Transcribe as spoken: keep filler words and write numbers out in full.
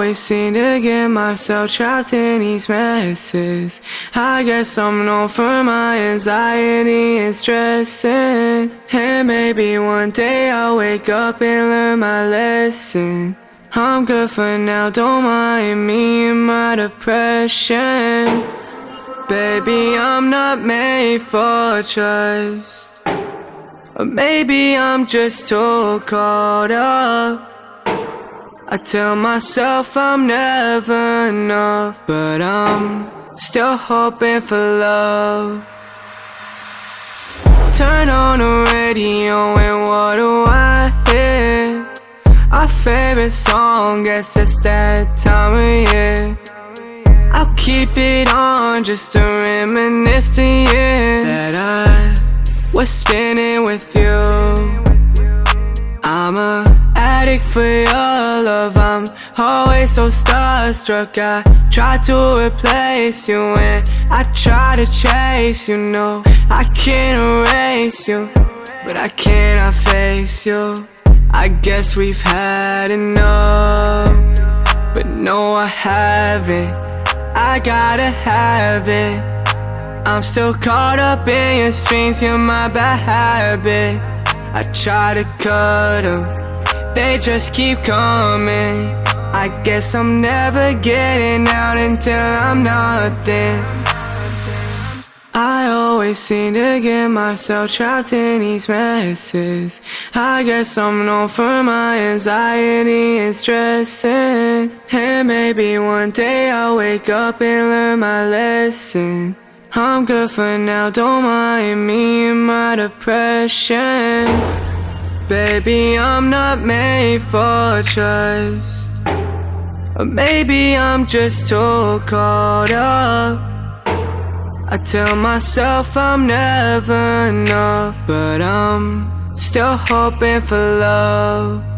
always seem to get myself trapped in these messes. I guess I'm known for my anxiety and stressing. And maybe one day I'll wake up and learn my lesson. I'm good for now, don't mind me and my depression. Baby, I'm not made for trust. Or maybe I'm just too caught up. I tell myself I'm never enough, but I'm still hoping for love. Turn on the radio and what do I hear? Our favorite song, guess it's that time of year. I'll keep it on just to reminisce the years that I was spending with you. I'm a addict for your love, I'm always so starstruck. I try to replace you and I try to chase you. No, I can't erase you, but I cannot face you. I guess we've had enough, but no I haven't. I gotta have it. I'm still caught up in your strings, you're my bad habit. I try to cut them, they just keep coming. I guess I'm never getting out until I'm nothing. I always seem to get myself trapped in these messes. I guess I'm known for my anxiety and stressing. And maybe one day I'll wake up and learn my lesson. I'm good for now, don't mind me and my depression. Baby, I'm not made for trust. Or maybe I'm just too caught up. I tell myself I'm never enough, but I'm still hoping for love.